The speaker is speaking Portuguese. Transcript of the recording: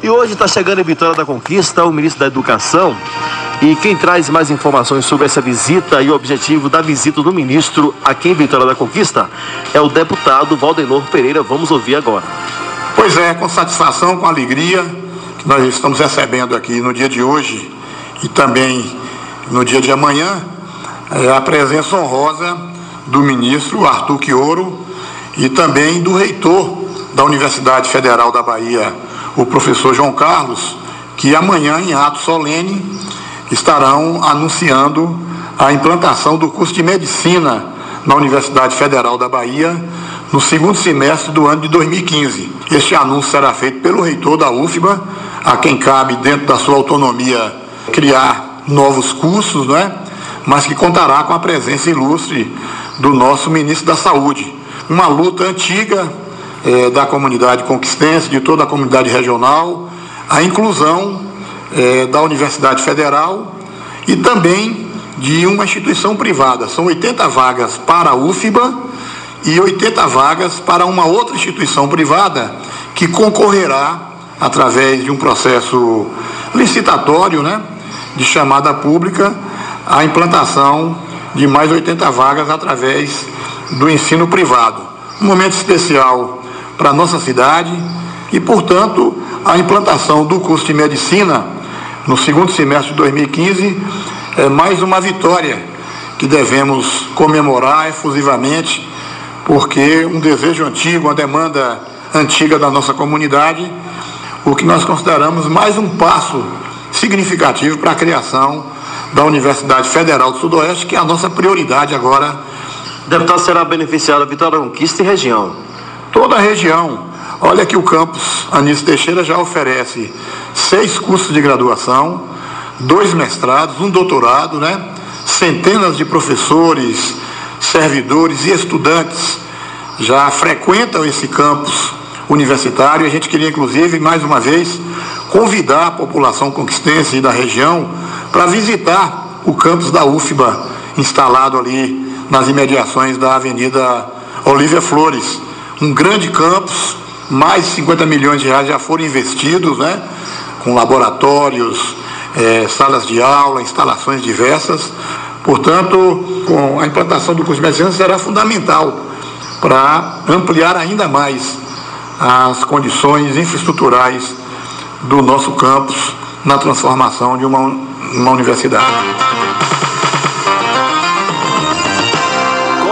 E hoje está chegando em Vitória da Conquista o ministro da Educação. E quem traz mais informações sobre essa visita e o objetivo da visita do ministro aqui em Vitória da Conquista é o deputado Valdenor Pereira. Vamos ouvir agora. Pois é, com satisfação, com alegria, que nós estamos recebendo aqui no dia de hoje e também no dia de amanhã, a presença honrosa do ministro Arthur Quioro e também do reitor da Universidade Federal da Bahia, o professor João Carlos, que amanhã, em ato solene, estarão anunciando a implantação do curso de Medicina na Universidade Federal da Bahia no segundo semestre do ano de 2015. Este anúncio será feito pelo reitor da UFBA, a quem cabe, dentro da sua autonomia, criar novos cursos, não é? Mas que contará com a presença ilustre do nosso ministro da Saúde. Uma luta antiga da comunidade conquistense, de toda a comunidade regional, a inclusão da Universidade Federal e também de uma instituição privada. São 80 vagas para a UFBA e 80 vagas para uma outra instituição privada que concorrerá através de um processo licitatório, né, de chamada pública, à implantação de mais 80 vagas através do ensino privado. Um momento especial para a nossa cidade e, portanto, a implantação do curso de Medicina no segundo semestre de 2015 é mais uma vitória que devemos comemorar efusivamente, porque um desejo antigo, uma demanda antiga da nossa comunidade, o que nós consideramos mais um passo significativo para a criação da Universidade Federal do Sudoeste, que é a nossa prioridade agora. Deputado, será beneficiado a Vitória da Conquista e região? Toda a região. Olha que o campus Anísio Teixeira já oferece 6 cursos de graduação, 2 mestrados, um doutorado, né? Centenas de professores, servidores e estudantes já frequentam esse campus universitário. A gente queria, inclusive, mais uma vez, convidar a população conquistense e da região para visitar o campus da UFBA, instalado ali nas imediações da Avenida Olívia Flores. Um grande campus, mais de 50 milhões de reais já foram investidos, né? Com laboratórios, salas de aula, instalações diversas. Portanto, com a implantação do curso de Medicina será fundamental para ampliar ainda mais as condições infraestruturais do nosso campus na transformação de uma universidade.